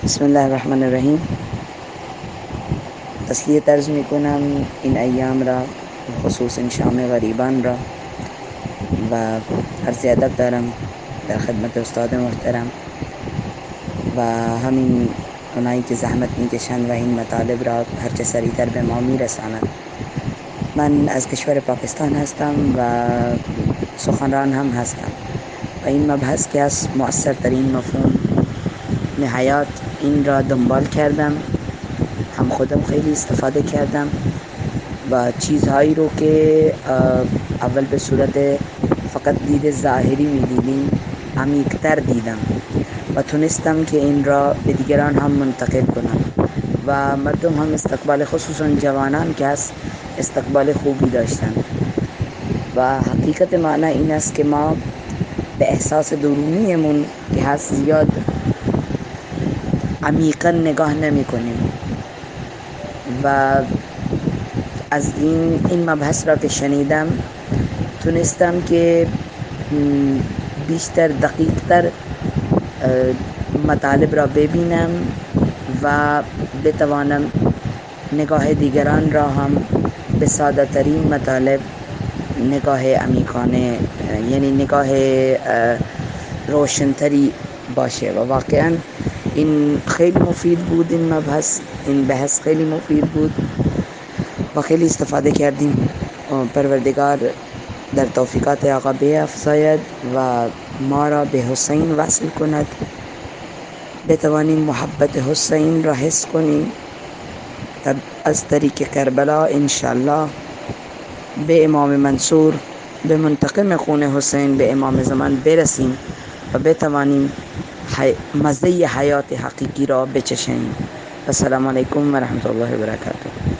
بسم الله الرحمن الرحیم. تسلیت عرض می کنم این ایام را، خصوصا شام غریبان را، و عرض ادب دارم در خدمت استاد محترم و همین اونایی که زحمت میکشند و این مطالب را هرچه سریعتر به ما میرسانند. من از کشور پاکستان هستم و سخنران هم هستم و این مبحث که از مؤثرترین مفهوم حیات این را دنبال کردم، هم خودم خیلی استفاده کردم و چیزهایی رو که اول به صورت فقط دید ظاهری می‌دیدیم عمیق‌تر دیدم و تونستم که این را به دیگران هم منتقل کنم و مردم هم استقبال، خصوصا جوانان که از استقبال خوبی داشتن. و حقیقت معنی این است که ما به احساس درونیمون که هست زیاد عمیقا نگاه نمی کنیم و از این مبحث را که شنیدم تونستم که بیشتر دقیقتر مطالب را ببینم و بتوانم نگاه دیگران را هم به ساده ترین مطالب نگاه عمیقانه، یعنی نگاه روشنتری باشه. و واقعا این خیلی مفید بود، این بحث خیلی مفید بود و خیلی استفاده کردیم. پروردگار در توفیقات آقا بیفزاید و ما را به حسین وصل کند، بتوانیم محبت حسین را حس کنیم، از طریق کربلا انشالله به امام منصور، به منتقم خون حسین، به امام زمان برسیم و بتوانیم مزه حیات حقیقی را بچشیم. السلام علیکم و رحمت الله و برکاته.